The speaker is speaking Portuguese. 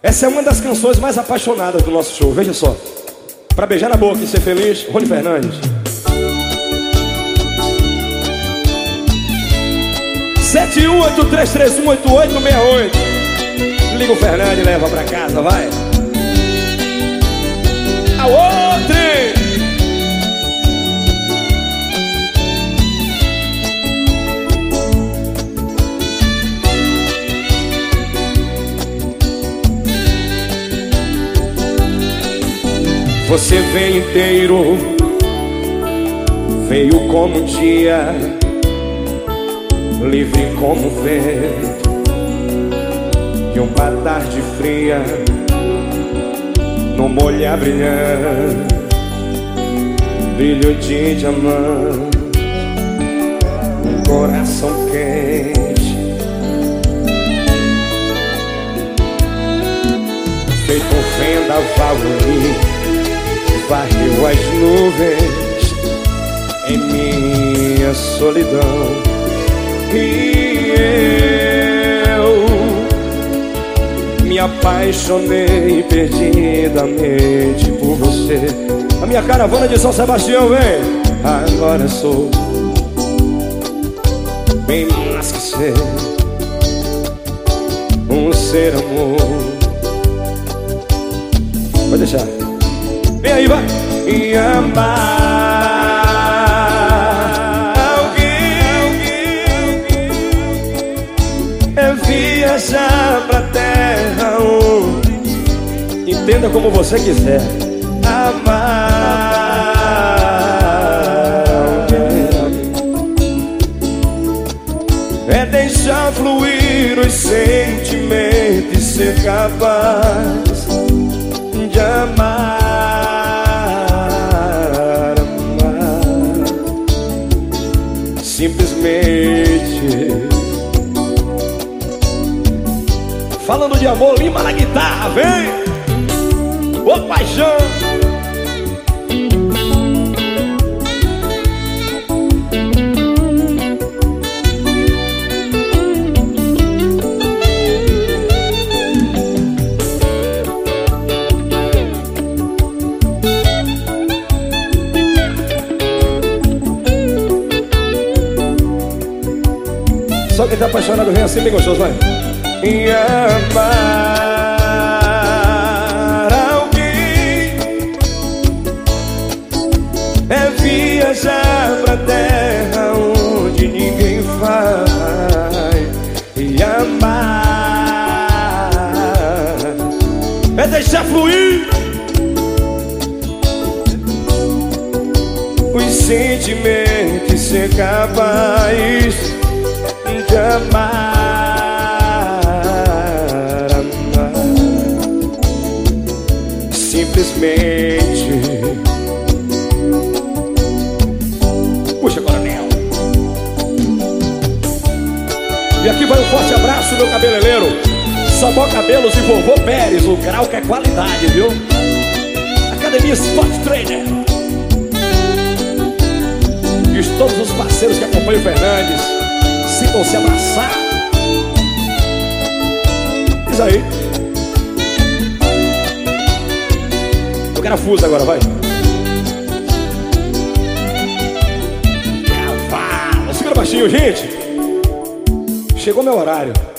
Essa é uma das canções mais apaixonadas do nosso show, veja só. Pra beijar na boca e ser feliz, Rony Fernandes. 71833188868. Liga o Fernandes e leva pra casa, vai. A outra! Você veio inteiro, veio como um dia, livre como o vento, e uma tarde fria, num olhar brilhante, brilho de diamante, um coração quente, feito um vendaval varreu as nuvens em minha solidão, e eu me apaixonei perdidamente por você. A minha caravana de São Sebastião, vem. Agora sou bem mais que ser um ser amor. Pode deixar. Vem aí, vai! E amar alguém é viajar pra terra onde, entenda como você quiser. Amar alguém é deixar fluir os sentimentos e ser capaz de amar. Simplesmente. Falando de amor, Lima na guitarra, vem! Ô paixão! Só quem tá apaixonado vem assim bem gostoso, vai. E amar alguém é viajar pra terra onde ninguém vai. E amar é deixar fluir os sentimentos e ser capaz de amar, amar. Simplesmente. Puxa, coronel. E aqui vai um forte abraço, meu cabeleireiro Sobó Cabelos e Vovô Pérez. O grau que é qualidade, viu? Academia Sport Trainer. E todos os parceiros que acompanham o Fernandes, sintam-se abraçar. Diz aí. Eu quero a fusa agora, vai. Cavalo. Segura baixinho, gente. Chegou meu horário.